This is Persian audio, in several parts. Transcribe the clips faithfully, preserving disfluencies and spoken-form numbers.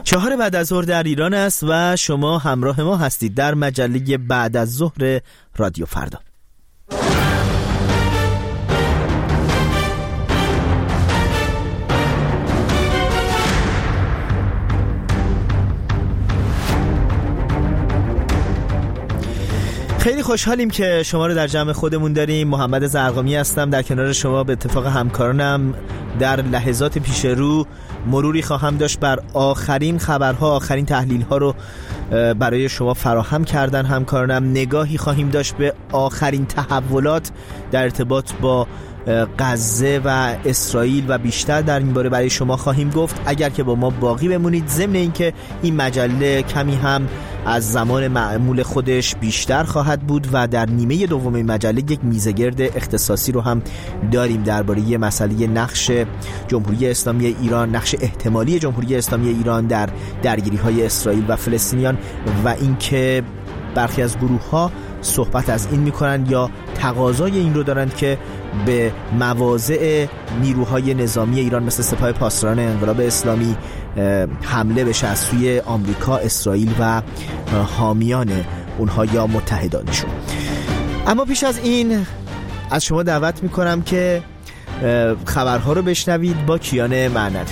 چهار بعد از ظهر در ایران است و شما همراه ما هستید در مجله بعد از ظهر رادیو فردا. خیلی خوشحالیم که شما رو در جمع خودمون داریم. محمد زرقامی هستم، در کنار شما به اتفاق همکارانم در لحظات پیش رو مروری خواهم داشت بر آخرین خبرها، آخرین تحلیل‌ها رو برای شما فراهم کردن همکارانم. نگاهی خواهیم داشت به آخرین تحولات در ارتباط با غزه و اسرائیل و بیشتر در این باره برای شما خواهیم گفت. اگر که با ما باقی بمونید، ضمن اینکه این مجله کمی هم از زمان معمول خودش بیشتر خواهد بود و در نیمه دوم مجله یک میزگرد اختصاصی رو هم داریم درباره مسئله نقش جمهوری اسلامی ایران، نقش احتمالی جمهوری اسلامی ایران در درگیری‌های اسرائیل و فلسطینیان و اینکه برخی از گروه‌ها صحبت از این میکنن یا تقاضای این رو دارن که به مواضع نیروهای نظامی ایران مثل سپاه پاسداران انقلاب اسلامی حمله بشه از سوی آمریکا، اسرائیل و حامیان اونها یا متحدانشون. اما پیش از این از شما دعوت میکنم که خبرها رو بشنوید با کیان معنوی.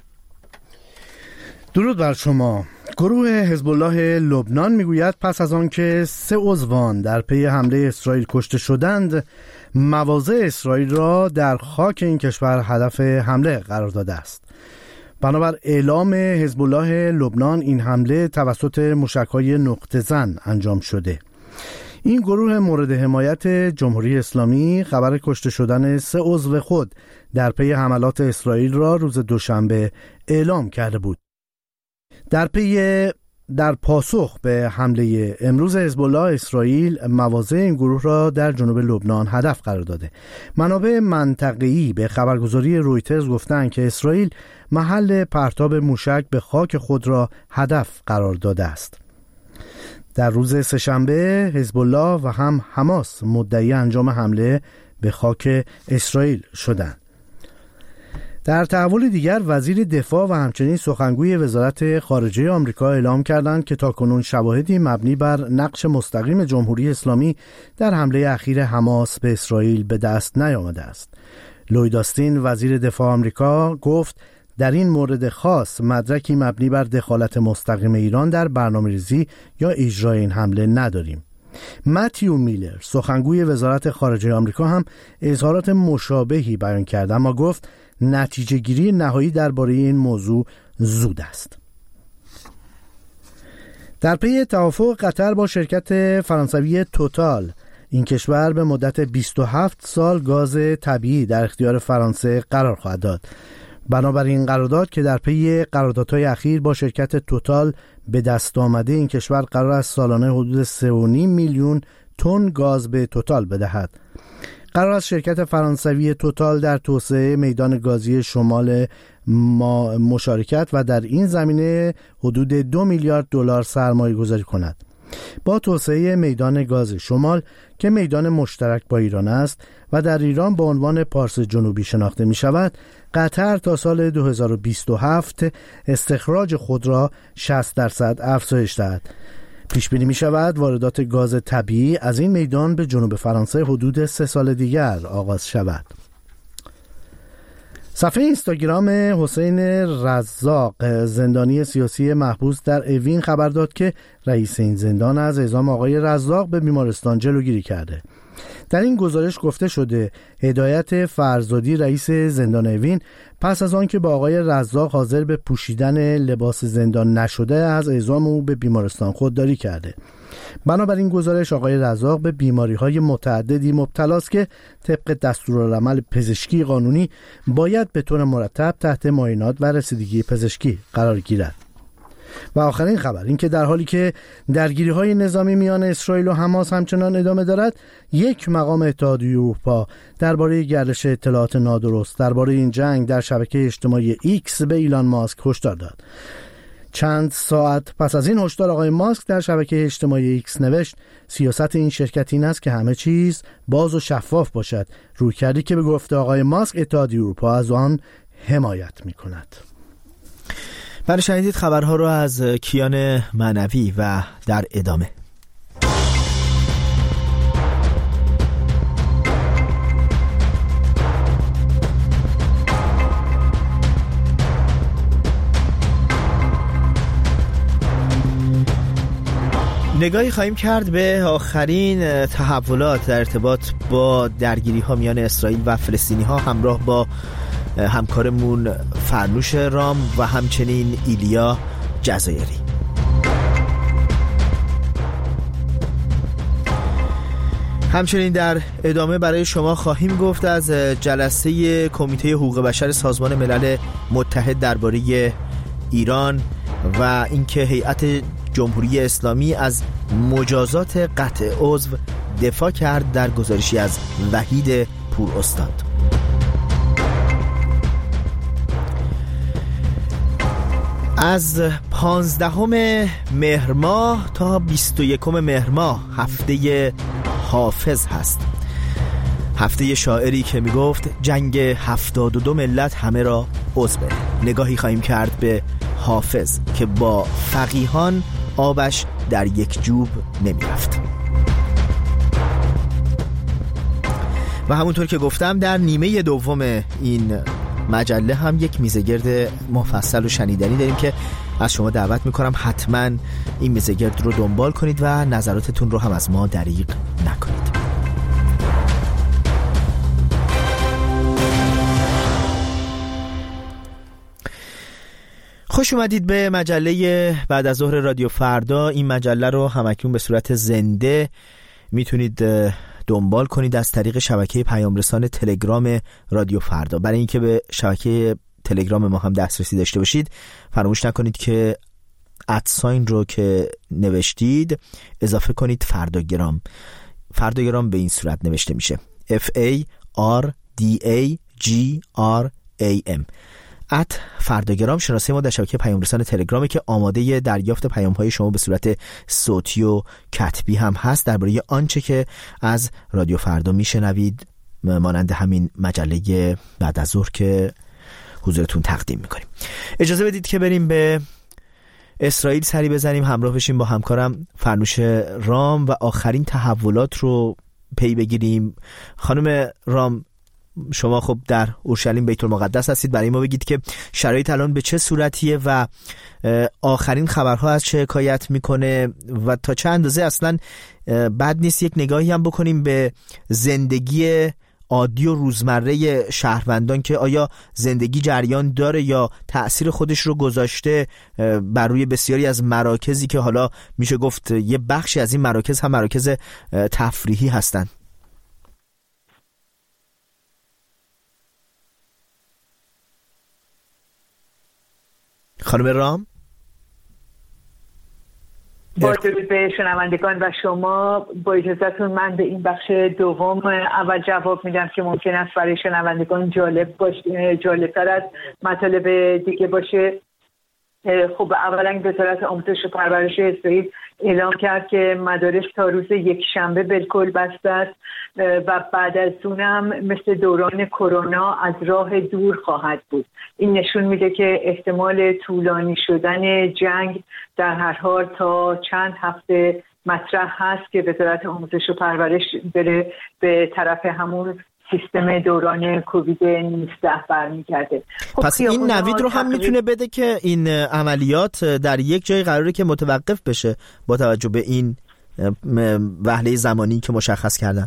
درود بر شما. گروه حزب الله لبنان میگوید پس از آن که سه عضوان در پی حمله اسرائیل کشته شدند، مواضع اسرائیل را در خاک این کشور هدف حمله قرار داده است. بنابر اعلام حزب الله لبنان این حمله توسط موشک‌های نقطه زن انجام شده. این گروه مورد حمایت جمهوری اسلامی خبر کشته شدن سه عضو خود در پی حملات اسرائیل را روز دوشنبه اعلام کرده بود. در پی در پاسخ به حمله امروز حزب الله اسرائیل مواضع این گروه را در جنوب لبنان هدف قرار داده. منابع منطقه‌ای به خبرگزاری رویترز گفتند که اسرائیل محل پرتاب موشک به خاک خود را هدف قرار داده است. در روز سه‌شنبه حزب الله و هم حماس مدعی انجام حمله به خاک اسرائیل شدند. در تحول دیگر وزیر دفاع و همچنین سخنگوی وزارت خارجه آمریکا اعلام کردند که تاکنون شواهدی مبنی بر نقش مستقیم جمهوری اسلامی در حمله اخیر حماس به اسرائیل به دست نیامده است. لوید آستین وزیر دفاع آمریکا گفت در این مورد خاص مدرکی مبنی بر دخالت مستقیم ایران در برنامه‌ریزی یا اجرای این حمله نداریم. متیو میلر سخنگوی وزارت خارجه آمریکا هم اظهارات مشابهی بیان کرد، اما گفت نتیجه گیری نهایی درباره این موضوع زود است. در پی توافق قطر با شرکت فرانسوی توتال، این کشور به مدت بیست و هفت سال گاز طبیعی در اختیار فرانسه قرار خواهد داد. بنابراین قرارداد که در پی قراردادهای اخیر با شرکت توتال به دست آمده، این کشور قرار است سالانه حدود سه و نیم میلیون تن گاز به توتال بدهد. قرار است شرکت فرانسوی توتال در توسعه میدان گازی شمال ما مشارکت و در این زمینه حدود دو میلیارد دلار سرمایه گذاری کند. با توسعه میدان گاز شمال که میدان مشترک با ایران است و در ایران با عنوان پارس جنوبی شناخته می شود، قطر تا سال دو هزار و بیست و هفت استخراج خود را شصت درصد افزایش دهد. پیش بینی می شود واردات گاز طبیعی از این میدان به جنوب فرانسه حدود سه سال دیگر آغاز شود. صفحه اینستاگرام حسین رزاق، زندانی سیاسی محبوس در اوین، خبر داد که رئیس این زندان از اعزام آقای رزاق به بیمارستان جلوگیری کرده. در این گزارش گفته شده هدایت فرزادی رئیس زندان اوین پس از آن که با آقای رزاق حاضر به پوشیدن لباس زندان نشده از اعزام او به بیمارستان خودداری کرده. بنابراین گزارش آقای رزاق به بیماری‌های متعددی مبتلا است که طبق دستورالعمل پزشکی قانونی باید به طور مرتب تحت معاینات و رسیدگی پزشکی قرار گیرد. و آخرین خبر این که در حالی که درگیری‌های نظامی میان اسرائیل و حماس همچنان ادامه دارد، یک مقام اتحادیه اروپا درباره گردش اطلاعات نادرست درباره این جنگ در شبکه اجتماعی ایکس به ایلان ماسک هشدار داد. چند ساعت پس از این هشدار آقای ماسک در شبکه اجتماعی ایکس نوشت سیاست این شرکت این است که همه چیز باز و شفاف باشد، رویکردی که به گفته آقای ماسک اتحادیه اروپا از آن حمایت می‌کند. بله، شنیدید خبرها رو از کیان معنوی و در ادامه. نگاهی خواهیم کرد به آخرین تحولات در ارتباط با درگیری ها میان اسرائیل و فلسطینی ها همراه با همکارمون فرنوش رام و همچنین ایلیا جزایری. همچنین در ادامه برای شما خواهیم گفت از جلسه کمیته حقوق بشر سازمان ملل متحد درباره ایران و اینکه هیئت جمهوری اسلامی از مجازات قطع عضو دفاع کرد در گزارشی از وحید پوراستاد. از پانزدهم مهر ماه تا بیست و یکم مهر ماه هفته حافظ هست، هفته شاعری که می گفت جنگ هفتاد و دو ملت همه را عضو بده. نگاهی خواهیم کرد به حافظ که با فقیهان آبش در یک جوب نمی رفت. و همونطور که گفتم در نیمه دوم این مجله هم یک میزگرد مفصل و شنیدنی داریم که از شما دعوت میکنم حتما این میزگرد رو دنبال کنید و نظراتتون رو هم از ما دریغ نکنید. خوش اومدید به مجله بعد از ظهر رادیو فردا. این مجله رو همکنون به صورت زنده میتونید دنبال کنید از طریق شبکه پیام رسان تلگرام رادیو فردا. برای اینکه به شبکه تلگرام ما هم دسترسی داشته باشید فراموش نکنید که ادساین رو که نوشتید اضافه کنید فرداگرام. فرداگرام به این صورت نوشته میشه F A R D A G R A M. ات فرداگرام شناسه ما در شبکه پیام رسان تلگرامی که آماده دریافت پیام های شما به صورت صوتی و کتبی هم هست درباره آنچه که از رادیو فردا میشنوید، مانند همین مجله بعد از ظهر که حضورتون تقدیم میکنیم. اجازه بدید که بریم به اسرائیل سری بزنیم، همراه بشیم با همکارم فرنوش رام و آخرین تحولات رو پی بگیریم. خانم رام، شما خب در اورشلیم بیت المقدس هستید، برای ما بگید که شرایط الان به چه صورتیه و آخرین خبرها از چه حکایت میکنه و تا چه اندازه اصلا بد نیست یک نگاهی هم بکنیم به زندگی عادی و روزمره شهروندان که آیا زندگی جریان داره یا تأثیر خودش رو گذاشته بر روی بسیاری از مراکزی که حالا میشه گفت یه بخشی از این مراکز هم مراکز تفریحی هستن. خانم رام، با درود به شنوندگان و شما، با اجازهتون من به این بخش دوم اول جواب میدم که ممکن است برای شنوندگان جالب باشه، جالبتر از مطالب دیگه باشه. خب اولا وزارت آموزش و پرورش اسرائیل اعلام کرد که مدارس تا روز یک شنبه بالکل بسته است و بعد از اونم مثل دوران کرونا از راه دور خواهد بود. این نشون میده که احتمال طولانی شدن جنگ در هر حال تا چند هفته مطرح هست که وزارت آموزش و پرورش بره به طرف همون سیستم دوران کووید نوزده برمیگرده. خب پس این نوید رو هم میتونه بده که این عملیات در یک جای قراره که متوقف بشه با توجه به این وهله زمانی که مشخص کردن؟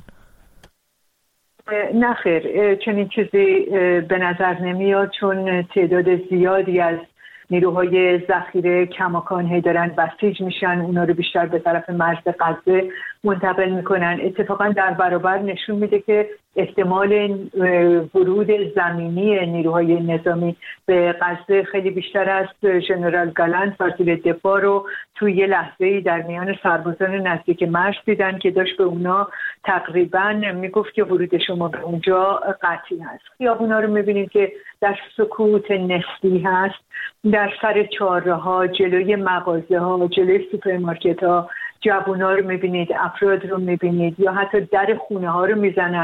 نه خیر، چنین چیزی به نظر نمیاد، چون تعداد زیادی از نیروهای ذخیره کماکان هی دارن بسیج میشن، اونا رو بیشتر به طرف مرز غزه منتقل میکنن. اتفاقا در برابر نشون میده که احتمال ورود زمینی نیروهای نظامی به غزه خیلی بیشتر است. ژنرال گالانت وزیر دفاع رو توی یه لحظه‌ای در میان سربازان نزدیک مرز دیدن که داشت به اونا تقریبا میگفت که ورود شما به اونجا قطعی هست. خیابونا رو میبینید که در سکوت نسبی هست، در سر چهارراه‌ها، جلوی مغازه‌ها، جلوی سوپرمارکت‌ها جوونا رو میبینید، افراد رو میبینید، یا حتی در خونه ها رو میزنن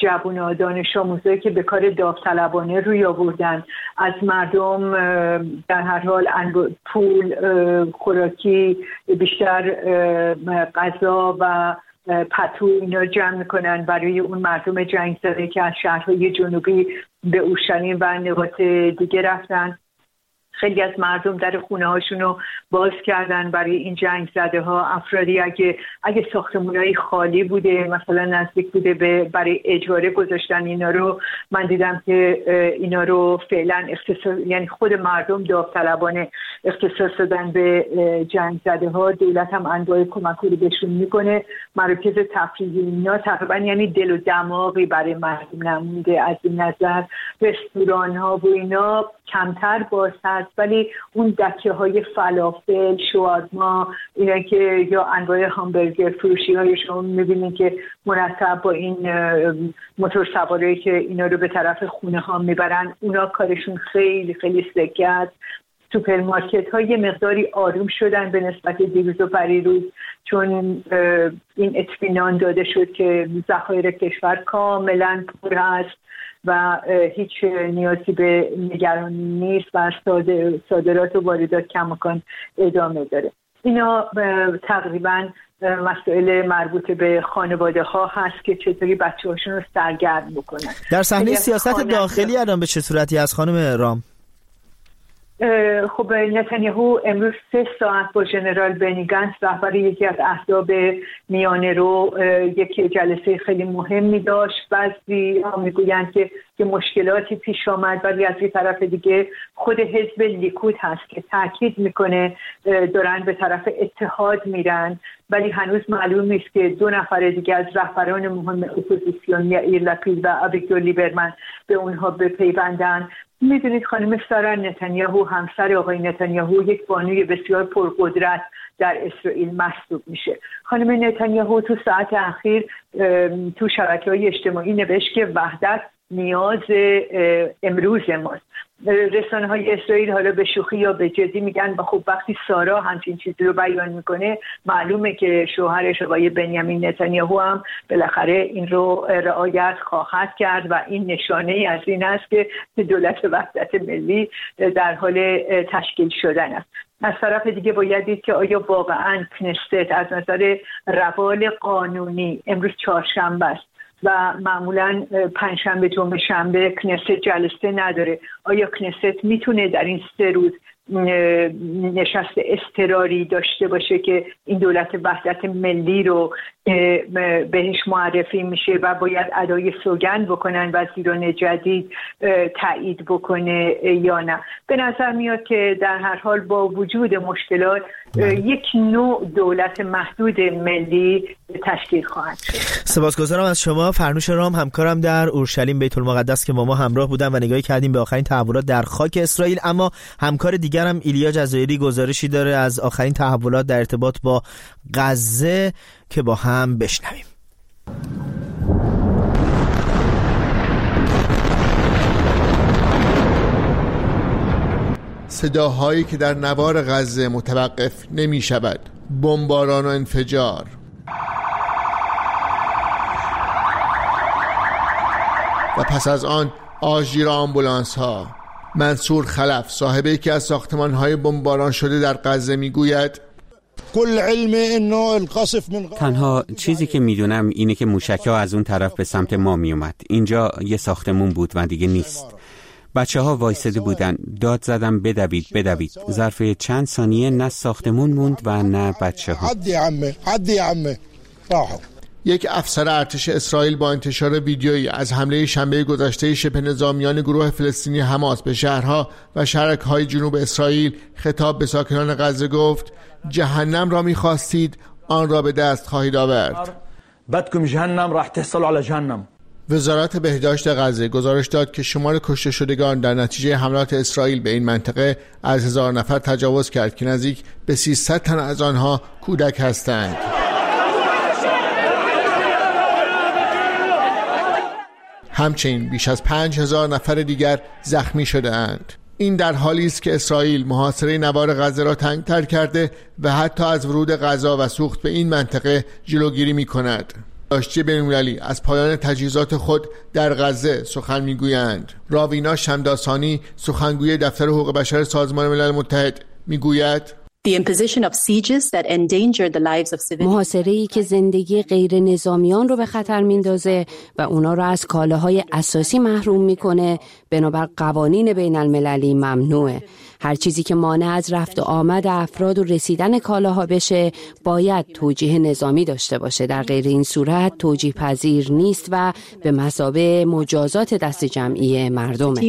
جوونا دانش آموزایی که به کار داوطلبانه روی آوردن، از مردم در هر حال پول، خوراکی، بیشتر غذا و پتو اینا جمع میکنن برای اون مردم جنگ زده که از شهرهای جنوبی به اورشلیم و نقاط دیگه رفتن. خیلی از مردم در خونه هاشونو باز کردن برای این جنگ زده ها. افرادی اگه اگه ساختمونای خالی بوده، مثلا نزدیک بوده به برای اجاره گذاشتن اینا رو. من دیدم که اینا رو فعلا اختصاص، یعنی خود مردم داوطلبانه اختصاص دادن به جنگ زده ها. دولت هم انواع کمکی رو بهشون میکنه. مراکز تفریحی اینا تقریبا یعنی دل و دماغی برای مردم نمونده. از این نظر رستوران ها و اینا کمتر باز هست، ولی اون دکه های فلافل، شاورما، اینا که یا انواع همبرگر فروشی هایشون میبینین که مرتب با این موتور سواری که اینا رو به طرف خونه ها میبرن، اونا کارشون خیلی خیلی سکه است. سوپرمارکت ها یه مقداری آروم شدن به نسبت دیروز و پریروز، چون این اطمینان داده شد که ذخایر کشور کاملا پر هست و هیچ نیازی به نگرانی نیست و صادرات و واردات کماکان ادامه داره. اینا تقریبا مسائل مربوط به خانواده ها هست که چطوری بچه هاشون رو سرگرم بکنن. در صحنه سیاست داخلی الان به چه صورتی از خانم رام؟ خب نتانیاهو امروز سه ساعت با ژنرال بنی گنتس رهبر یکی از احزاب میانه رو یک جلسه خیلی مهمی داشت. بعضی ها میگویند که که مشکلاتی پیش آمد، ولی از این طرف دیگه خود حزب لیکود هست که تاکید میکنه دارن به طرف اتحاد میرن، ولی هنوز معلوم نیست که دو نفر دیگه از رهبران مهم اپوزیسیون، یائیر لپید و آویگدور لیبرمن، به اونها بپیوندن. میدونید خانم سارا نتانیاهو، همسر آقای نتانیاهو، یک بانوی بسیار پرقدرت در اسرائیل محسوب میشه. خانم نتانیاهو تو ساعت اخیر تو شبکه‌های اجتماعی نوشت که وحدت نیاز امروز ماست. رسانه‌های اسرائیل حالا به شوخی یا به جدی میگن و خب وقتی سارا همچین چیزی رو بیان میکنه معلومه که شوهرش آقای بنیامین نتانیاهو هم بالاخره این رو رعایت خواهد کرد و این نشانه ای از این است که دولت وحدت ملی در حال تشکیل شدن است. از طرف دیگه باید دید که آیا واقعا کنست از نظر روال قانونی امروز چهارشنبه است و معمولاً پنجشنبه جمعه شنبه کنست جلسه نداره، آیا کنست میتونه در این سه روز نشست اضطراری داشته باشه که این دولت وحدت ملی رو بهش معرفی میشه و باید ادای سوگند بکنن وزیران جدید تایید بکنه یا نه؟ به نظر میاد که در هر حال با وجود مشکلات یک نوع دولت محدود ملی تشکیل خواهد شد. سپاسگزارم از شما. فرنوش رام، همکارم در اورشلیم بیت المقدس که ما ما همراه بودن و نگاهی کردیم به آخرین تحولات در خاک اسرائیل. اما همکار دیگرم ایلیا جزایری گزارشی داره از آخرین تحولات در ارتباط با غزه که با هم بشنویم. صداهایی که در نوار غزه متوقف نمی شود، بمباران و انفجار. و پس از آن آژیر آمبولانس ها. منصور خلف، صاحب یکی از ساختمان های بمباران شده در غزه، می گوید تنها چیزی که میدونم اینه که موشک‌ها از اون طرف به سمت ما می اومد. اینجا یه ساختمون بود و دیگه نیست. بچه ها وایساده بودن، داد زدم بدوید بدوید. ظرف چند ثانیه نه ساختمون موند و نه بچه ها. یک افسر ارتش اسرائیل با انتشار ویدیویی از حمله شنبه گذشته شبه نظامیان گروه فلسطینی حماس به شهرها و شهرک‌های جنوب اسرائیل خطاب به ساکنان غزه گفت: جهنم را می‌خواستید، آن را به دست خواهید آورد. بدكم جهنم راح تحصلوا على جهنم. وزارت بهداشت غزه گزارش داد که شمار کشته شدگان در نتیجه حملات اسرائیل به این منطقه از هزار نفر تجاوز کرد که نزدیک به سیصد تن از آنها کودک هستند. همچنین بیش از پنج هزار نفر دیگر زخمی شده اند. این در حالی است که اسرائیل محاصره نوار غزه را تنگ‌تر کرده و حتی از ورود غذا و سوخت به این منطقه جلوگیری می کند. داشتی بین‌المللی از پایان تجهیزات خود در غزه سخن میگویند. راوینا شمداسانی سخنگوی دفتر حقوق بشر سازمان ملل متحد میگوید محاصره‌ای که زندگی غیر نظامیان رو به خطر میندازه و اونا رو از کالاهای اساسی محروم میکنه بنابر قوانین بین المللی ممنوعه. هر چیزی که مانع از رفت و آمد افراد و رسیدن کالاها بشه باید توجیه نظامی داشته باشه. در غیر این صورت توجیه پذیر نیست و به مثابه مجازات دست جمعی مردمه.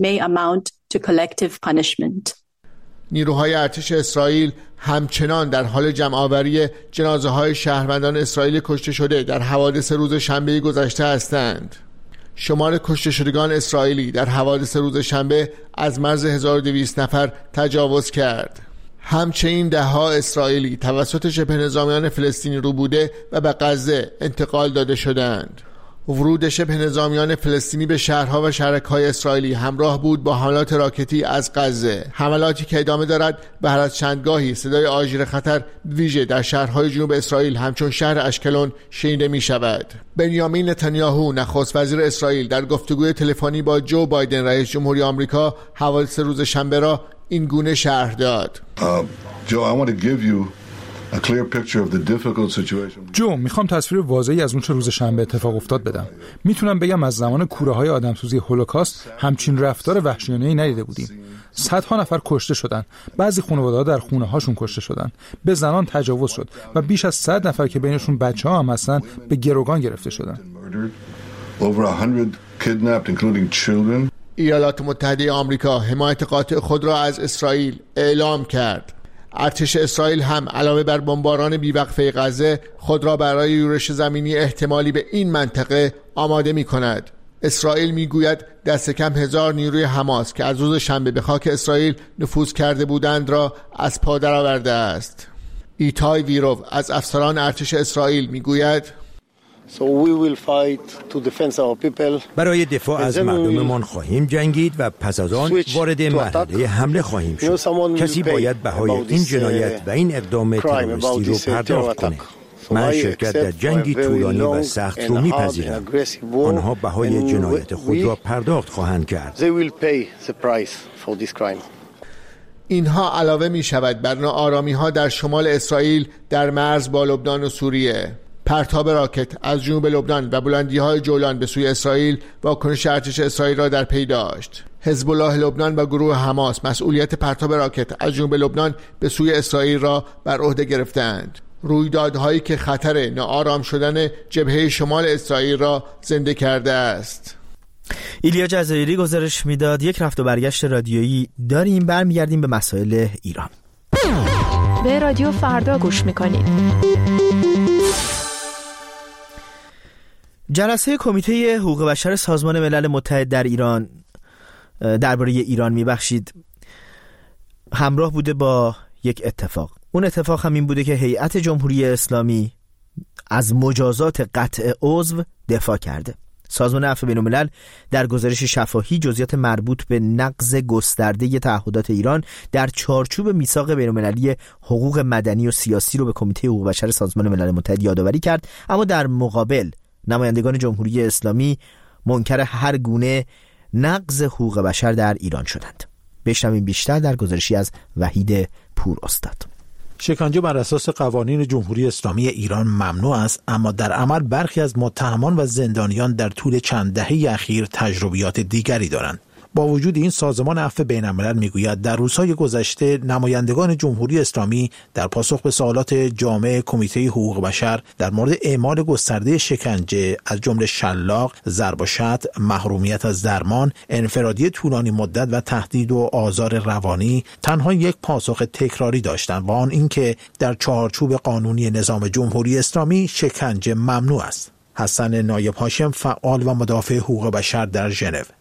نیروهای ارتش اسرائیل همچنان در حال جمع‌آوری جنازه‌های شهروندان اسرائیل کشته شده در حوادث روز شنبه گذشته هستند. شمار کشته شدگان اسرائیلی در حوادث روز شنبه از مرز هزار و دویست نفر تجاوز کرد. همچنین ده‌ها اسرائیلی توسط شبه نظامیان فلسطینی رو بوده و به غزه انتقال داده شدند. ورود شبه نظامیان فلسطینی به شهرها و شهرک‌های اسرائیلی همراه بود با حملات راکتی از غزه، حملاتی که ادامه دارد و هر از چندگاهی صدای آژیر خطر ویژه در شهرهای جنوب اسرائیل همچون شهر اشکلون شنیده می شود. بنیامین نتانیاهو نخست وزیر اسرائیل در گفتگوی تلفنی با جو بایدن رئیس جمهوری آمریکا حوادث روز شنبه را این گونه شرح داد. uh, Joe, I want to give you جو میخوام تصویر واضحی از اون چه روز شنبه اتفاق افتاد بدم. میتونم بگم از زمان کوره‌های آدمسوزی هولوکاست همچین رفتار وحشیانه‌ای ندیده بودیم. صدها نفر کشته شدن، بعضی خانواده‌ها در خونه‌هاشون کشته شدن، به زنان تجاوز شد و بیش از صد نفر که بینشون بچه‌ها هم هستن به گروگان گرفته شدن. ایالات متحده آمریکا حمایت قاطع خود را از اسرائیل اعلام کرد. ارتش اسرائیل هم علاوه بر بمباران بیوقفه غزه خود را برای یورش زمینی احتمالی به این منطقه آماده می کند. اسرائیل می گوید دست کم هزار نیروی حماس که از روز شنبه به خاک اسرائیل نفوذ کرده بودند را از پا درآورده است. ایتای ویروف از افسران ارتش اسرائیل می گوید So we will fight to defend our people. برای دفاع از مردممان خواهیم جنگید و پس از آن وارد مرحله حمله خواهیم شد. کسی باید بهای این جنایت و این اقدام تروریستی رو پرداخت کنه. من شرکت در جنگی طولانی و سخت رو میپذیرم. آنها بهای جنایت خود را پرداخت خواهند کرد. اینها علاوه می شود بر ناآرامی ها در شمال اسرائیل در مرز با لبنان و سوریه. پرتاب راکت از جنوب لبنان و بلندی‌های جولان به سوی اسرائیل واکنش ارتش اسرائیل را در پی داشت. حزب الله لبنان و گروه حماس مسئولیت پرتاب راکت از جنوب لبنان به سوی اسرائیل را بر عهده گرفتند. رویدادهایی که خطر ناآرام شدن جبهه شمال اسرائیل را زنده کرده است. ایلیا جزایری گزارش میداد. یک رفت و برگشت رادیویی داریم، برمیگردیم به مسائل ایران. به رادیو فردا گوش میکنید. جلسه کمیته حقوق بشر سازمان ملل متحد در ایران درباره ایران میبخشید همراه بوده با یک اتفاق. اون اتفاق هم این بوده که هیئت جمهوری اسلامی از مجازات قطع عضو دفاع کرده. سازمان عفو بین‌الملل در گزارش شفاهی جزئیات مربوط به نقض گسترده تعهدات ایران در چارچوب میثاق بین‌المللی حقوق مدنی و سیاسی رو به کمیته حقوق بشر سازمان ملل متحد یادآوری کرد، اما در مقابل نمایندگان جمهوری اسلامی منکر هر گونه نقض حقوق بشر در ایران شدند. بشنویم بیشتر در گزارشی از وحید پور استاد. شکنجه بر اساس قوانین جمهوری اسلامی ایران ممنوع است، اما در عمل برخی از متهمان و زندانیان در طول چند دهه اخیر تجربیات دیگری دارند. با وجود این، سازمان عفو بین‌الملل میگوید در روزهای گذشته نمایندگان جمهوری اسلامی در پاسخ به سوالات جامع کمیته حقوق بشر در مورد اعمال گسترده شکنجه از جمله شلاق، ضرب و شتم، محرومیت از درمان، انفرادی طولانی مدت و تهدید و آزار روانی تنها یک پاسخ تکراری داشتند و آن اینکه در چارچوب قانونی نظام جمهوری اسلامی شکنجه ممنوع است. حسن نایب هاشم، فعال و مدافع حقوق بشر در ژنو: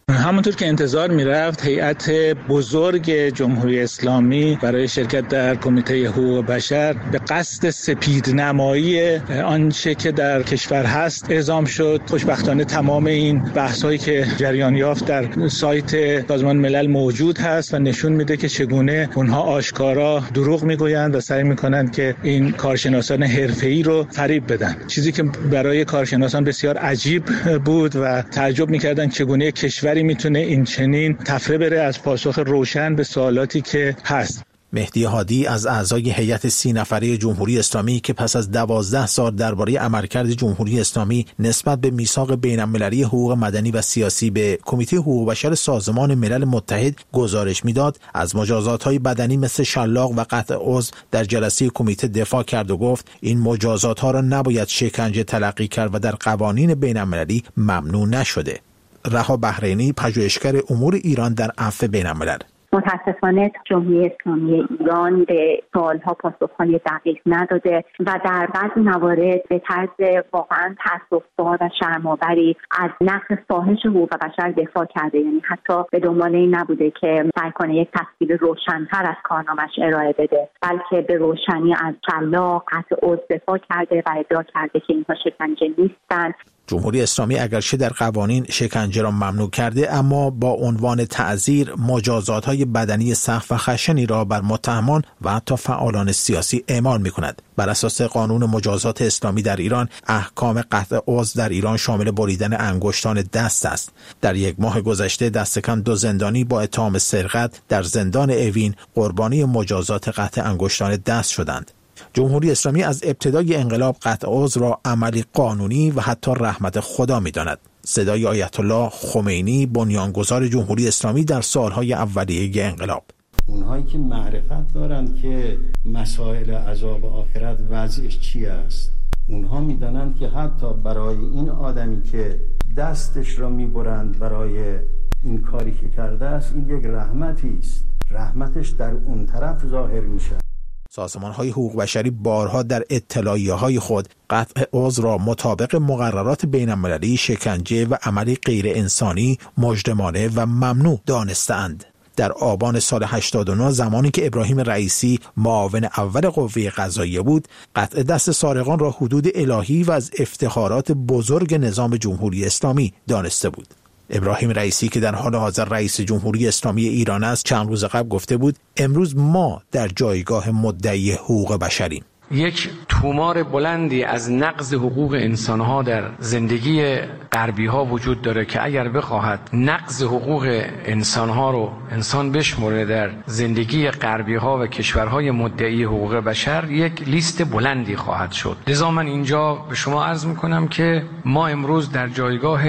همونطور که انتظار میرفت هیئت بزرگ جمهوری اسلامی برای شرکت در کمیته حقوق بشر به قصد سپیدنمایی آنچه که در کشور هست اعزام شد. خوشبختانه تمام این بحث‌هایی که جریان یافت در سایت سازمان ملل موجود هست و نشون میده که چگونه اونها آشکارا دروغ میگویند و سعی میکنند که این کارشناسان حرفه‌ای رو فریب بدن. چیزی که برای کارشناسان بسیار عجیب بود و تعجب میکردن چگونه کشوری میتونه این چنین تفره بره از پاسخ روشن به سوالاتی که هست. مهدی هادی از اعضای هیئت سی نفره جمهوری اسلامی که پس از دوازده سال درباره عملکرد جمهوری اسلامی نسبت به میثاق بین‌المللی حقوق مدنی و سیاسی به کمیته حقوق بشر سازمان ملل متحد گزارش میداد، از مجازات‌های بدنی مثل شلاق و قطع عضو در جلسه کمیته دفاع کرد و گفت این مجازات‌ها را نباید شکنجه تلقی کرد و در قوانین بین‌المللی ممنوع نشده. رها بحرینی، پژوهشگر امور ایران در عفو بین‌الملل: متاسفانه جمهوری اسلامی ایران به سوالها پاسخهای دقیق نداده و در بعضی موارد به طرز واقعا تأسف‌بار و شرم‌آوری از نقض فاحش حقوق بشر دفاع کرده. یعنی حتی به دنبال این نبوده که سعی کنه یک تصویر روشن‌تر از کارنامه‌اش ارائه بده، بلکه به روشنی از شلاق، قطع عضو دفاع کرده و ادعا کرده که اینها شکنجه نیستند. جمهوری اسلامی اگرچه در قوانین شکنجه را ممنوع کرده، اما با عنوان تعزیر مجازات‌های بدنی سخت و خشنی را بر متهمان و حتی فعالان سیاسی اعمال می‌کند. بر اساس قانون مجازات اسلامی در ایران، احکام قطع عضو در ایران شامل بریدن انگشتان دست است. در یک ماه گذشته دست کم دو زندانی با اتهام سرقت در زندان اوین قربانی مجازات قطع انگشتان دست شدند. جمهوری اسلامی از ابتدای انقلاب قطع عضو را عملی قانونی و حتی رحمت خدا می‌داند. صدای آیت الله خمینی، بنیانگذار جمهوری اسلامی در سالهای اولیه انقلاب: اونهایی که معرفت دارند که مسائل عذاب آخرت وضعش چی است، اونها می‌دانند که حتی برای این آدمی که دستش را می‌برند برای این کاری که کرده است، این یک رحمتی است. رحمتش در اون طرف ظاهر میشه. سازمان‌های حقوق بشری بارها در اطلاعیه‌های خود قطع عضو را مطابق مقررات بین‌المللی شکنجه و عملی غیر انسانی، مجرمانه و ممنوع دانسته‌اند. در آبان سال هشتاد و نه زمانی که ابراهیم رئیسی معاون اول قوه قضاییه بود، قطع دست سارقان را حدود الهی و از افتخارات بزرگ نظام جمهوری اسلامی دانسته بود. ابراهیم رئیسی که در حال حاضر رئیس جمهوری اسلامی ایران است، چند روز قبل گفته بود امروز ما در جایگاه مدعی حقوق بشریم. یک تومار بلندی از نقض حقوق انسانها در زندگی غربی ها وجود داره که اگر بخواهد نقض حقوق انسانها رو انسان بشمره در زندگی غربی ها و کشورهای مدعی حقوق بشر، یک لیست بلندی خواهد شد. لذا من اینجا به شما عرض میکنم که ما امروز در جایگاه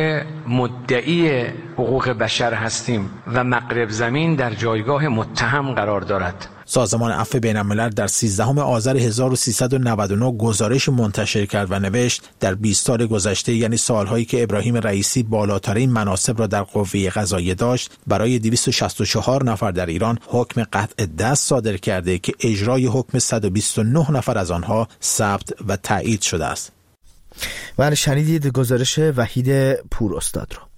مدعی حقوق بشر هستیم و مغرب زمین در جایگاه متهم قرار دارد. سازمان عفو بین‌الملل در سیزدهم آذر هزار و سیصد و نود و نه گزارش منتشر کرد و نوشت در بیست سال گذشته، یعنی سالهایی که ابراهیم رئیسی بالاترین مناصب را در قوه قضاییه داشت، برای دویست و شصت و چهار نفر در ایران حکم قطع دست صادر کرده که اجرای حکم صد و بیست و نه نفر از آنها ثبت و تایید شده است. بله، شنیدید گزارش وحید پور استاد رو.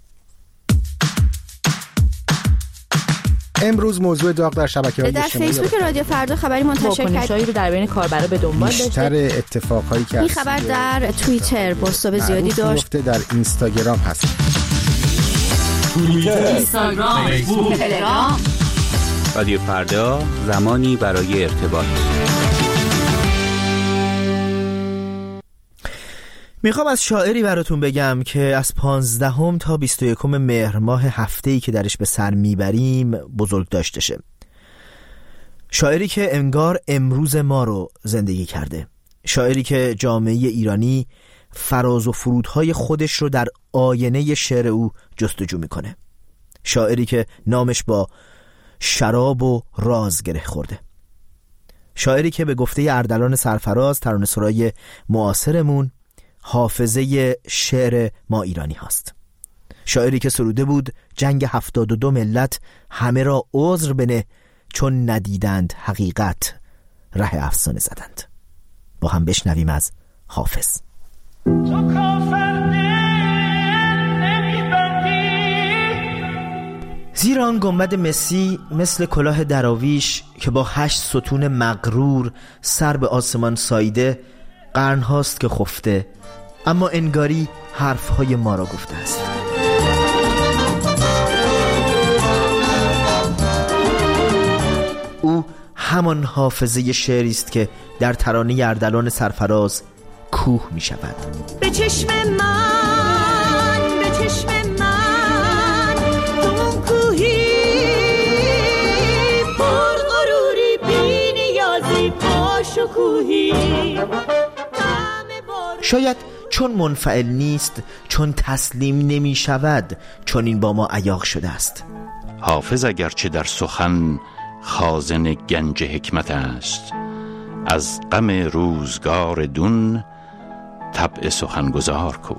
امروز موضوع داغ در شبکه‌های اجتماعی در فیسبوک رادیو فردا خبری منتشر کرد رو در بین کاربرا به دنبال داشته. بیشتر اتفاقایی که این خبر در توییتر پست‌های زیادی داشت. در اینستاگرام هست. توییتر، اینستاگرام، فیسبوک، تلگرام. رادیو فردا، زمانی برای ارتباط. میخوام از شاعری براتون بگم که از پانزدهم تا بیست و یکم مهر ماه هفته‌ای که درش به سر میبریم بزرگ داشتشه. شاعری که انگار امروز ما رو زندگی کرده. شاعری که جامعه ایرانی فراز و فرودهای خودش رو در آینه شعر او جستجو میکنه. شاعری که نامش با شراب و راز گره خورده. شاعری که به گفته اردلان سرفراز، ترانه‌سرای معاصرمون، حافظه شعر ما ایرانی هاست. شاعری که سروده بود جنگ هفتاد و دو ملت همه را عذر بنه، چون ندیدند حقیقت ره افسانه زدند. با هم بشنویم از حافظ. تو کافر دل نمیبندی، زیر آن گنبد مسی مثل کلاه دراویش که با هشت ستون مغرور سر به آسمان ساییده قرنهاست که خفته، اما انگاری حرفهای ما را گفته است. او همان حافظه شعری است که در ترانه اردلان سرفراز کوه می شود. به چشم من، به چشم من اون کوهی پر غروری بی نیازی پاشو کوهی. شاید چون منفعل نیست، چون تسلیم نمی شود، چون این با ما عیاق شده است. حافظ اگرچه در سخن خازن گنج حکمت است، از غم روزگار دون طبع سخنگزار کو.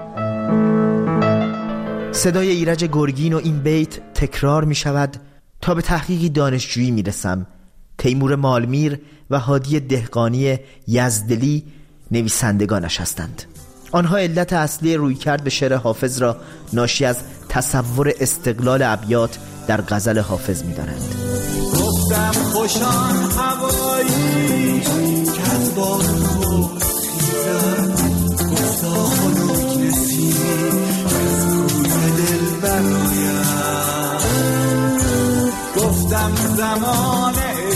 صدای ایرج گرگین و این بیت تکرار می شود تا به تحقیقی دانشجویی می رسم. تیمور مالمیر و هادی دهقانی یزدلی نویسندگانش هستند. آنها علت اصلی رویکرد به شعر حافظ را ناشی از تصور استقلال ابیات در غزل حافظ می دانند. گفتم خوشان هوایی که از باد خود خیزد، گفتا خنک نسیمی از کوی دل برایم. گفتم زمان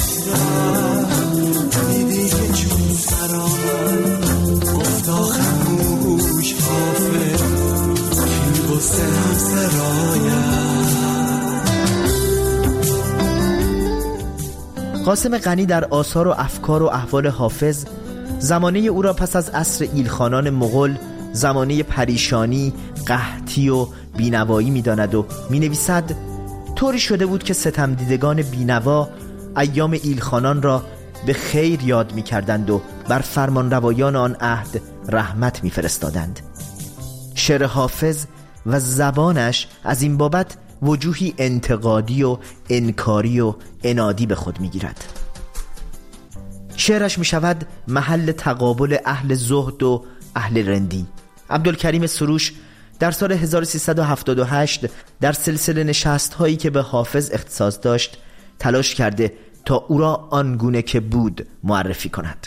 عشقم دیدی که چون سرامن، گفتا خموش حافظ کی گسته هم سرایم. قاسم غنی در آثار و افکار و احوال حافظ زمانه او را پس از عصر ایلخانان مغول زمانه پریشانی، قحطی و بینوایی می داند و می نویسد طوری شده بود که ستم دیدگان بینوا ایام ایلخانان را به خیر یاد می کردند و بر فرمان روایان آن عهد رحمت می فرستادند. شعر حافظ و زبانش از این بابت وجوهی انتقادی و انکاری و انادی به خود می گیرد. شعرش می شود محل تقابل اهل زهد و اهل رندی. عبدالکریم سروش در سال هزار و سیصد و هفتاد و هشت در سلسله نشست هایی که به حافظ اختصاص داشت تلاش کرده تا او را آنگونه که بود معرفی کند.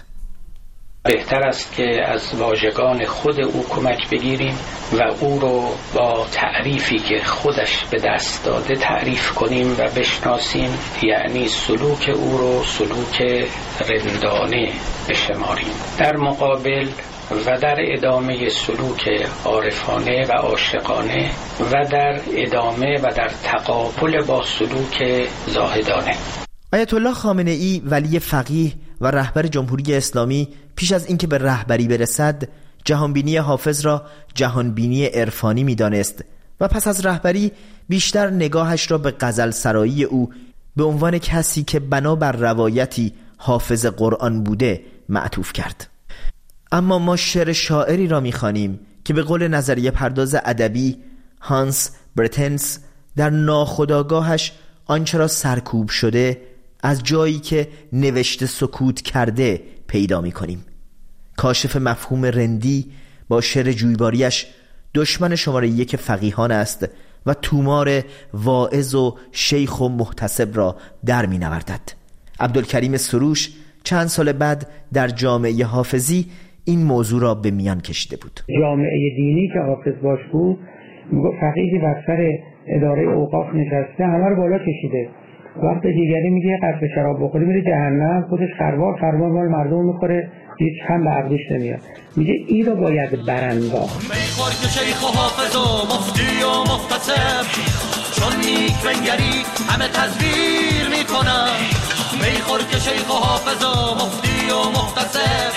بهتر است که از واژگان خود او کمک بگیریم و او رو با تعریفی که خودش به دست داده تعریف کنیم و بشناسیم، یعنی سلوک او رو سلوک رندانه بشماریم، در مقابل و در ادامه سلوک عارفانه و عاشقانه و در ادامه و در تقابل با سلوک زاهدانه. آیت الله خامنه ای ولی فقیه و رهبر جمهوری اسلامی پیش از اینکه به رهبری برسد جهانبینی حافظ را جهانبینی عرفانی می‌دانست و پس از رهبری بیشتر نگاهش را به غزل سرایی او به عنوان کسی که بنا بر روایتی حافظ قرآن بوده معطوف کرد. اما ما شعر شاعری را می‌خوانیم که به قول نظریه پرداز ادبی هانس برتنس در ناخودآگاهش آنچه را سرکوب شده از جایی که نوشته سکوت کرده پیدا می کنیم. کاشف مفهوم رندی با شعر جویباریش دشمن شماره یک فقیهان است و تومار واعظ و شیخ و محتسب را در می نوردد. عبدالکریم سروش چند سال بعد در جامعه حافظی این موضوع را به میان کشیده بود. جامعه دینی که حافظ باش بود میگه فقیهی بر سر اداره اوقاف نشسته همه رو بالا کشیده، وقت دیگری میگه قصد شراب بخوری میره جهنم، خودش خروار خروار مال مردم میخوره، هیچ هم به عقلش نمیاد. میگه این رو باید برانداخت. میخور که شیخ و حافظ و مفتی و محتسب چون نیک بنگری همه تزویر میکنن. میخور که شیخ و حافظ و مفتی و محتسب.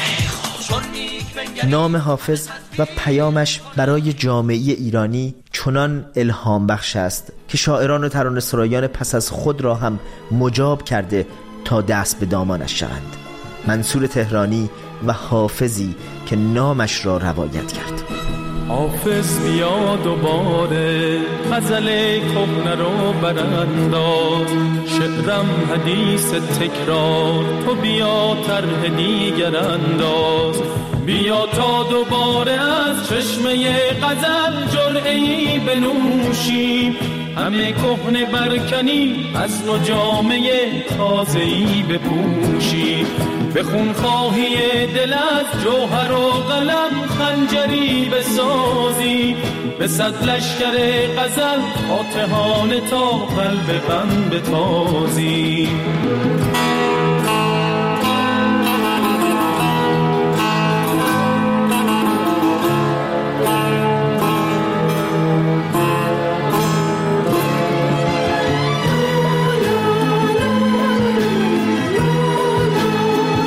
نام حافظ و پیامش برای جامعه ایرانی چنان الهام بخش است که شاعران و ترانه سرایان پس از خود را هم مجاب کرده تا دست به دامانش شوند. منصور تهرانی و حافظی که نامش را روایت کرد. حافظ بیا دوباره غزل کهنه رو برانداز، شعرم حدیث تکرار، تو بیا طرح دیگر انداز. بیا تا دوباره از چشمه غزل جرعه‌ای بنوشیم، همه کهنه برکنی از نو جامعه تازه‌ای بپوشی، به خونخواهی دل از جوهر و قلم خنجری بسازی، به صد لشکر غزل فاتحانه تا قلب غم بتازی.